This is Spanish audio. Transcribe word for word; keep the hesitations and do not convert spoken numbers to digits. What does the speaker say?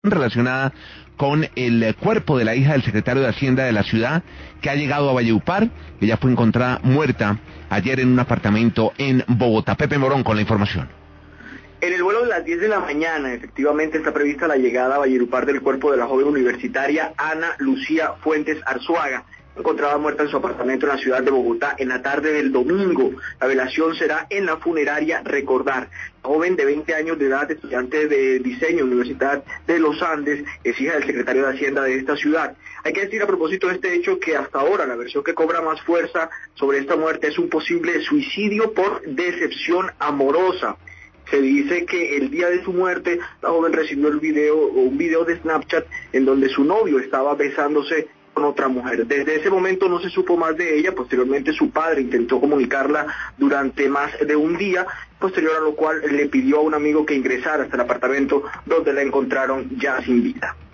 relacionada con el cuerpo de la hija del secretario de Hacienda de la ciudad que ha llegado a Valledupar. Ella fue encontrada muerta ayer en un apartamento en Bogotá. Pepe Morón con la información. En el vuelo de las diez de la mañana, efectivamente está prevista la llegada a Valledupar del cuerpo de la joven universitaria Ana Lucía Fuentes Arzuaga, encontrada muerta en su apartamento en la ciudad de Bogotá en la tarde del domingo. La velación será en la funeraria Recordar. La joven de veinte años de edad, estudiante de diseño, Universidad de los Andes, es hija del secretario de Hacienda de esta ciudad. Hay que decir a propósito de este hecho que hasta ahora la versión que cobra más fuerza sobre esta muerte es un posible suicidio por decepción amorosa. Se dice que el día de su muerte la joven recibió el video, un video de Snapchat en donde su novio estaba besándose con otra mujer. Desde ese momento no se supo más de ella. Posteriormente su padre intentó comunicarla durante más de un día, posterior a lo cual le pidió a un amigo que ingresara hasta el apartamento donde la encontraron ya sin vida.